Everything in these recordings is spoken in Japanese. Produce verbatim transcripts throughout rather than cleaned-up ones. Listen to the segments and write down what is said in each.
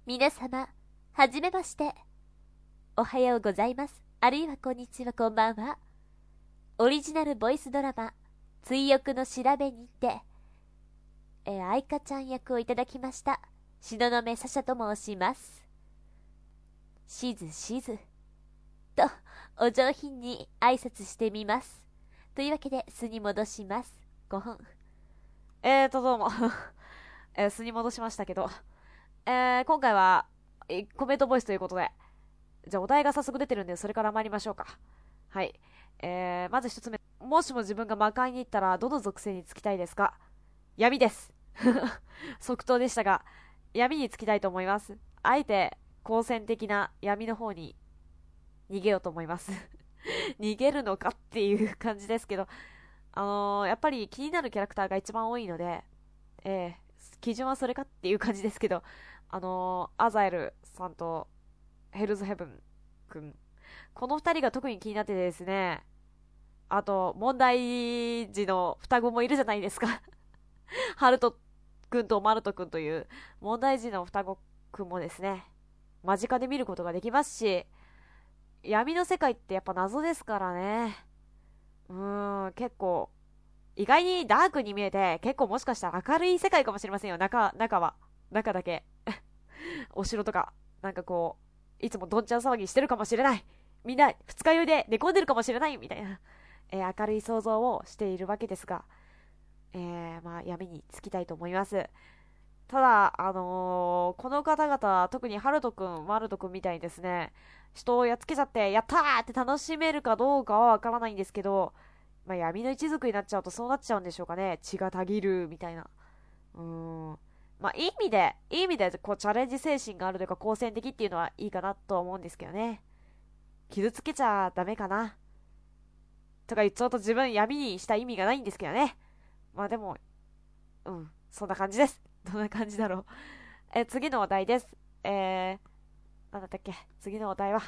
皆様、はじめまして。おはようございます。あるいはこんにちは、こんばんは。オリジナルボイスドラマ、追憶の調べにて、えー、愛花ちゃん役をいただきました、東雲サシャと申します。しずしず、と、お上品に挨拶してみます。というわけで、素に戻します。ごほん。 えーと、どうも。えー、素に戻しましたけど。えー、今回は、えコメントボイスということで。じゃあ、お題が早速出てるんで、それから参りましょうか。はい。えー、まず一つ目。もしも自分が魔界に行ったら、どの属性につきたいですか？闇です。即答でしたが、闇につきたいと思います。あえて、好戦的な闇の方に逃げようと思います。逃げるのかっていう感じですけど、あのー、やっぱり気になるキャラクターが一番多いので、えー、基準はそれかっていう感じですけど、あのー、アザエルさんとヘルズヘブンくん。この二人が特に気になっててですね、あと、問題児の双子もいるじゃないですか。ハルトくんとマルトくんという問題児の双子くんもですね、間近で見ることができますし、闇の世界ってやっぱ謎ですからね。うーん、結構、意外にダークに見えて、結構もしかしたら明るい世界かもしれませんよ。中、中は。中だけ。お城とか、なんかこう、いつもどんちゃん騒ぎしてるかもしれない。みんな二日酔いで寝込んでるかもしれない。みたいな、えー明るい想像をしているわけですが、えー、まあ闇につきたいと思います。ただ、あのーこの方々、特にハルトくん、マルトくんみたいにですね、人をやっつけちゃって、やったーって楽しめるかどうかはわからないんですけど、まあ、闇の一族になっちゃうとそうなっちゃうんでしょうかね。血がたぎるみたいな。うーん。まあ、いい意味で、いい意味で、こう、チャレンジ精神があるというか、好戦的っていうのはいいかなとは思うんですけどね。傷つけちゃダメかな。とか言っちゃうと自分闇にした意味がないんですけどね。まあでも、うん、そんな感じです。どんな感じだろう。え、次のお題です。えー、なんだったっけ次のお題は。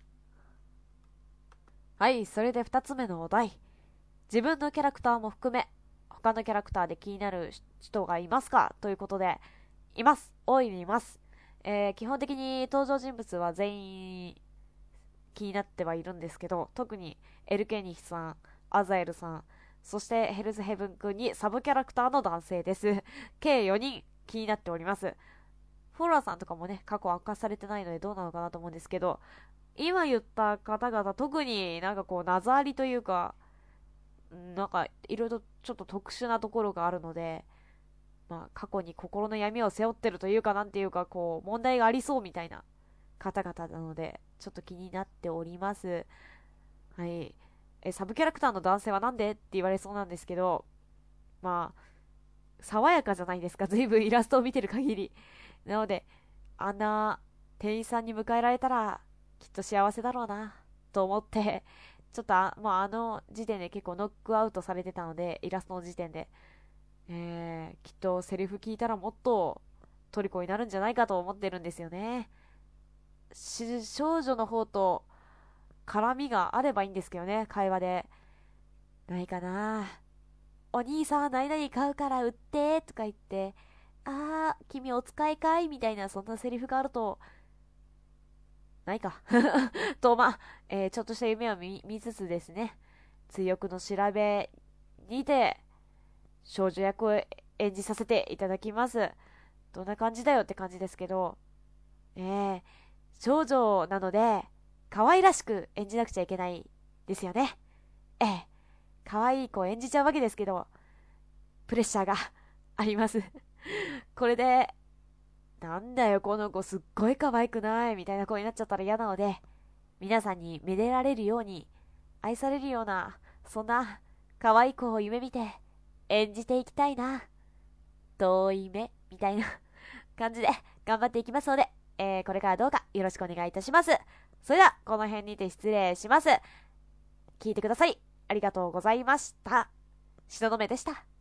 はい、それで二つ目のお題。自分のキャラクターも含め、他のキャラクターで気になる人がいますかということで、います。大いにいます。えー、基本的に登場人物は全員気になってはいるんですけど、特にエルケニヒさん、アザエルさん、そしてヘルズヘブン君にサブキャラクターの男性です。計よにん気になっております。フォーラーさんとかもね、過去明かされてないのでどうなのかなと思うんですけど、今言った方々特になんかこう謎ありというか、なんかいろいろちょっと特殊なところがあるので、まあ過去に心の闇を背負ってるというかなんていうかこう問題がありそうみたいな方々なので、ちょっと気になっております。はい。え、サブキャラクターの男性はなんでって言われそうなんですけど、まあ、爽やかじゃないですか。随分イラストを見てる限り。なので、あんな店員さんに迎えられたら、きっと幸せだろうな、と思って、ちょっとあ、まあ、あの時点で結構ノックアウトされてたので、イラストの時点で、えー、きっとセリフ聞いたらもっと虜になるんじゃないかと思ってるんですよね。し少女の方と絡みがあればいいんですけどね、会話で。ないかな。お兄さん、何々買うから売って、とか言って、あー、君お使いかいみたいな、そんなセリフがあると、ないか。と、まあ、えーちょっとした夢を見見つつですね、追憶の調べにて、少女役を演じさせていただきます。どんな感じだよって感じですけど、えー、少女なので、可愛らしく演じなくちゃいけないですよね。ええ、可愛い子を演じちゃうわけですけど、プレッシャーがあります。これで、なんだよこの子すっごい可愛くないみたいな子になっちゃったら嫌なので、皆さんにめでられるように、愛されるような、そんな可愛い子を夢見て演じていきたいな。遠い目みたいな感じで頑張っていきますので、えー、これからどうかよろしくお願いいたします。それでは、この辺にて失礼します。聞いてください。ありがとうございました。しののめでした。